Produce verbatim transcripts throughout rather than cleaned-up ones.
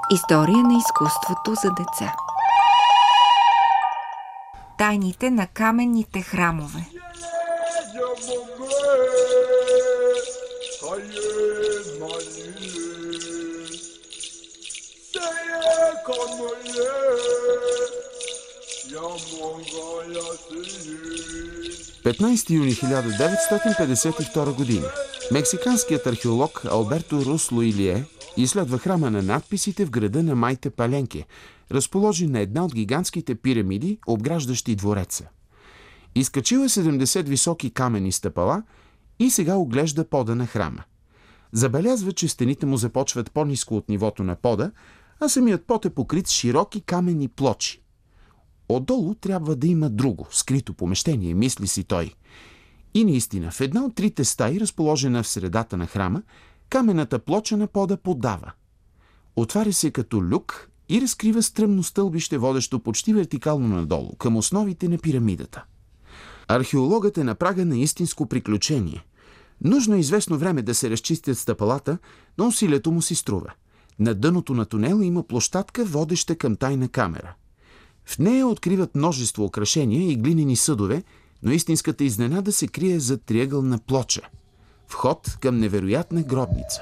История на изкуството за деца. Тайните на каменните храмове. петнайсети юни хиляда деветстотин петдесет и втора година. Мексиканският археолог Алберто Рус Луилие изследва храма на надписите в града на Майте Паленке, разположен на една от гигантските пирамиди, обграждащи двореца. Изкачил е седемдесет високи каменни стъпала и сега оглежда пода на храма. Забелязва, че стените му започват по-ниско от нивото на пода, а самият под е покрит с широки каменни плочи. Отдолу трябва да има друго, скрито помещение, мисли си той. И наистина, в една от трите стаи, разположена в средата на храма, каменната плоча на пода подава. Отваря се като люк и разкрива стръмно стълбище, водещо почти вертикално надолу, към основите на пирамидата. Археологът е на прага на истинско приключение. Нужно е известно време да се разчистят стъпалата, но усилието му си струва. На дъното на тунела има площадка, водеща към тайна камера. В нея откриват множество украшения и глинени съдове, но истинската изненада се крие зад триъгълна плоча. Вход към невероятна гробница.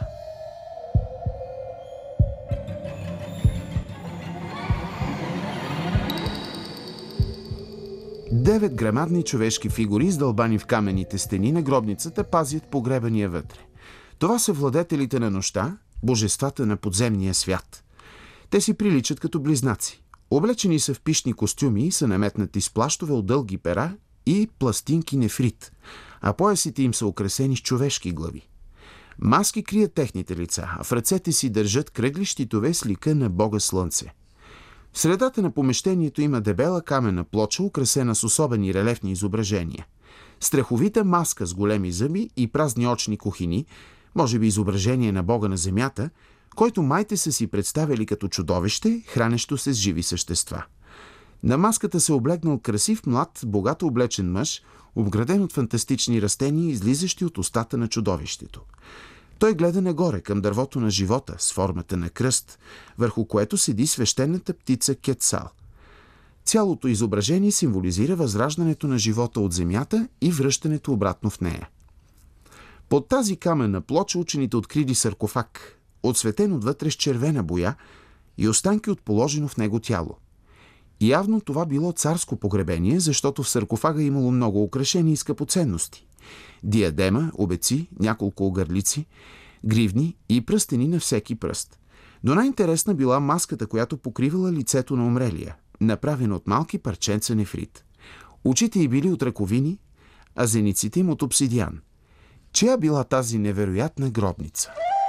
Девет грамадни човешки фигури, издълбани в каменните стени на гробницата, пазят погребания вътре. Това са владетелите на нощта, божествата на подземния свят. Те си приличат като близнаци. Облечени са в пищни костюми и са наметнати с плащове от дълги пера и пластинки нефрит, а поясите им са украсени с човешки глави. Маски крият техните лица, а в ръцете си държат кръгли щитове с лика на Бога Слънце. В средата на помещението има дебела каменна плоча, украсена с особени релефни изображения. Страховита маска с големи зъби и празни очни кухини, може би изображение на Бога на земята, който майте са си представили като чудовище, хранещо се с живи същества. На маската се облегнал красив млад, богато облечен мъж, обграден от фантастични растения, излизащи от устата на чудовището. Той гледа нагоре към дървото на живота с формата на кръст, върху което седи свещената птица Кетцал. Цялото изображение символизира възраждането на живота от земята и връщането обратно в нея. Под тази каменна плоча учените открили саркофаг, отсветен отвътре с червена боя и останки от положено в него тяло. Явно това било царско погребение, защото в саркофага имало много украшения и скъпоценности. Диадема, обеци, няколко огърлици, гривни и пръстени на всеки пръст. Но най-интересна била маската, която покривала лицето на умрелия, направена от малки парченца нефрит. Очите й били от раковини, а зениците им от обсидиан. Чия била тази невероятна гробница?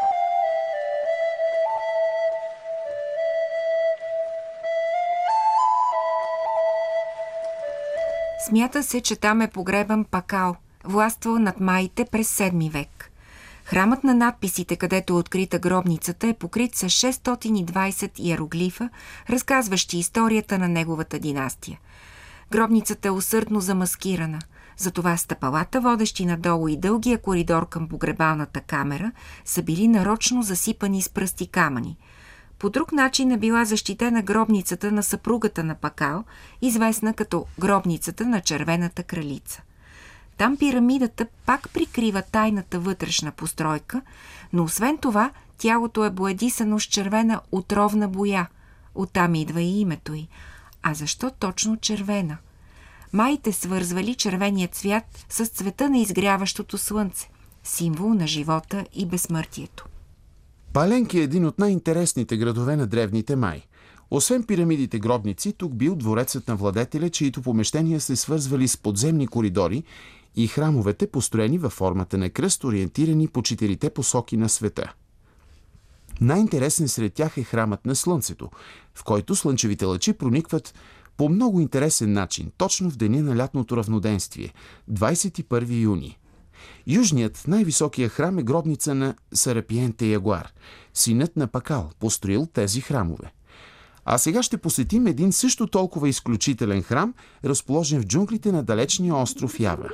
Смята се, че там е погребан Пакал, властвал над маите през седми век. Храмът на надписите, където е открита гробницата, е покрит с шестстотин и двайсет иероглифа, разказващи историята на неговата династия. Гробницата е усърдно замаскирана, затова стъпалата, водещи надолу, и дългия коридор към погребалната камера са били нарочно засипани с пръсти камъни. По друг начин е била защитена гробницата на съпругата на Пакал, известна като гробницата на червената кралица. Там пирамидата пак прикрива тайната вътрешна постройка, но освен това тялото е боядисано с червена отровна боя. Оттам идва и името й. А защо точно червена? Маите свързвали червения цвят с цвета на изгряващото слънце, символ на живота и безсмъртието. Паленке е един от най-интересните градове на древните май. Освен пирамидите гробници, тук бил дворецът на владетеля, чието помещения се свързвали с подземни коридори, и храмовете, построени във формата на кръст, ориентирани по четирите посоки на света. Най-интересен сред тях е храмът на Слънцето, в който слънчевите лъчи проникват по много интересен начин, точно в деня на лятното равноденствие, двайсет и първи юни. Южният, най-високия храм е гробница на Сарапиенте Ягуар, синът на Пакал, построил тези храмове. А сега ще посетим един също толкова изключителен храм, разположен в джунглите на далечния остров Ява.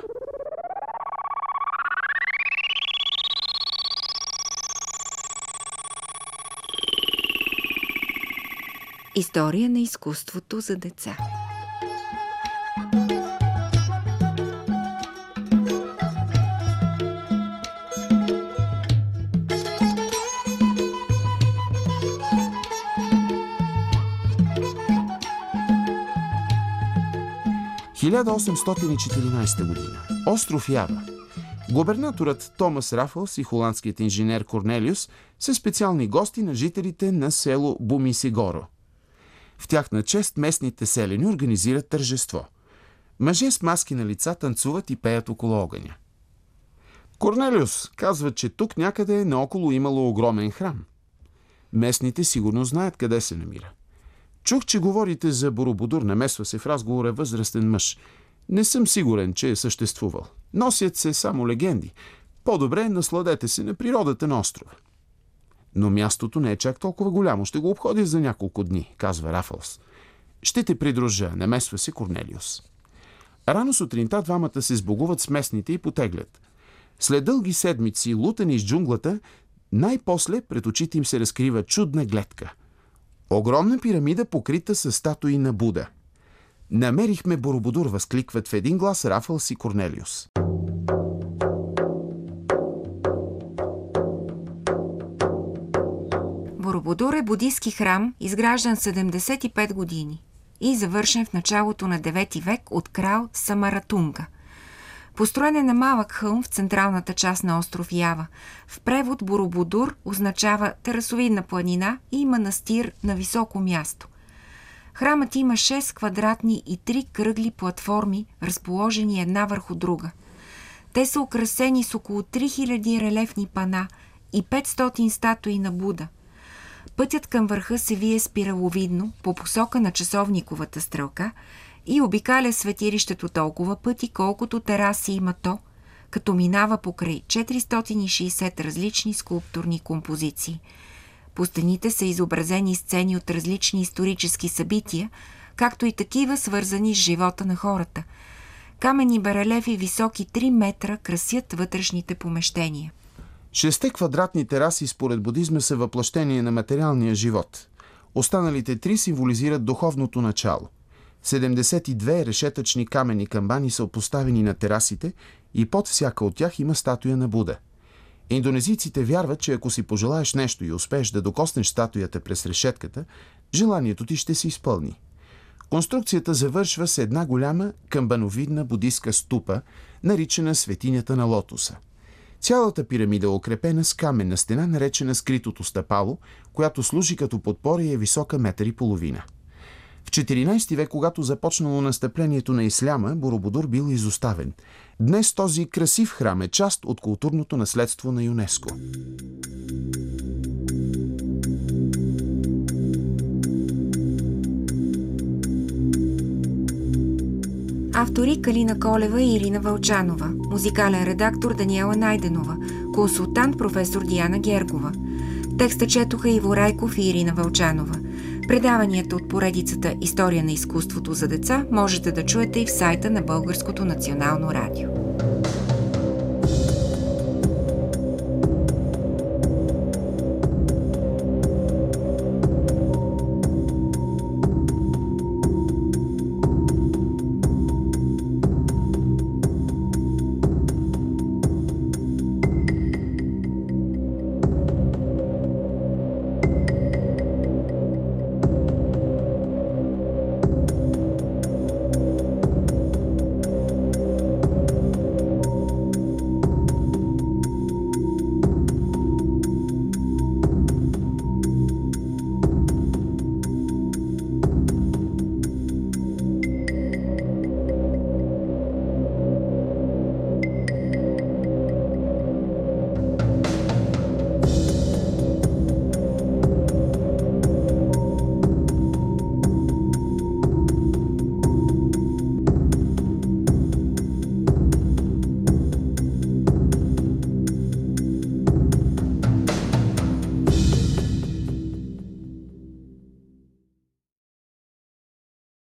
История на изкуството за деца. хиляда осемстотин и четиринадесета година. Остров Ява. Губернаторът Томас Рафълс и холандският инженер Корнелиус са специални гости на жителите на село Бумисигоро. В тяхна чест местните селени организират тържество. Мъже с маски на лица танцуват и пеят около огъня. Корнелиус казва, че тук някъде наоколо имало огромен храм. Местните сигурно знаят къде се намира. Чух, че говорите за Боробудур, намесва се в разговора възрастен мъж. Не съм сигурен, че е съществувал. Носят се само легенди. По-добре насладете се на природата на острова. Но мястото не е чак толкова голямо. Ще го обходя за няколко дни, казва Рафълс. Ще те придружа, намесва се Корнелиус. Рано сутринта двамата се сбогуват с местните и потеглят. След дълги седмици, лутани из джунглата, най-после пред очите им се разкрива чудна гледка. Огромна пирамида, покрита с статуи на Буда. Намерихме Боробудур, възкликват в един глас Рафълс и Корнелиус. Боробудур е будистки храм, изграждан седемдесет и пет години и завършен в началото на девети век от крал Самаратунга. Построен е на малък хълм в централната част на остров Ява. В превод Боробудур означава терасовидна планина и манастир на високо място. Храмът има шест квадратни и три кръгли платформи, разположени една върху друга. Те са украсени с около три хиляди релефни пана и петстотин статуи на Буда. Пътят към върха се вие спираловидно по посока на часовниковата стрелка и обикаля светилището толкова пъти, колкото тераси има то, като минава покрай четиристотин и шейсет различни скулптурни композиции. По стените са изобразени сцени от различни исторически събития, както и такива свързани с живота на хората. Каменни барелефи високи три метра красят вътрешните помещения. Шесте квадратни тераси според будизма са въплъщение на материалния живот. Останалите три символизират духовното начало. седемдесет и две решетъчни каменни камбани са поставени на терасите и под всяка от тях има статуя на Буда. Индонезийците вярват, че ако си пожелаеш нещо и успееш да докоснеш статуята през решетката, желанието ти ще се изпълни. Конструкцията завършва с една голяма камбановидна будистка ступа, наричана светинята на лотоса. Цялата пирамида е укрепена с каменна стена, наречена скритото стъпало, която служи като подпора и е висока метър и половина. В четиринадесети век, когато започнало настъплението на исляма, Боробудур бил изоставен. Днес този красив храм е част от културното наследство на ЮНЕСКО. Автори Калина Колева и Ирина Вълчанова. Музикален редактор Даниела Найденова. Консултант професор Диана Гергова. Текста четоха Иво Райков и Ирина Вълчанова. Предаванията от поредицата История на изкуството за деца можете да чуете и в сайта на Българското национално радио.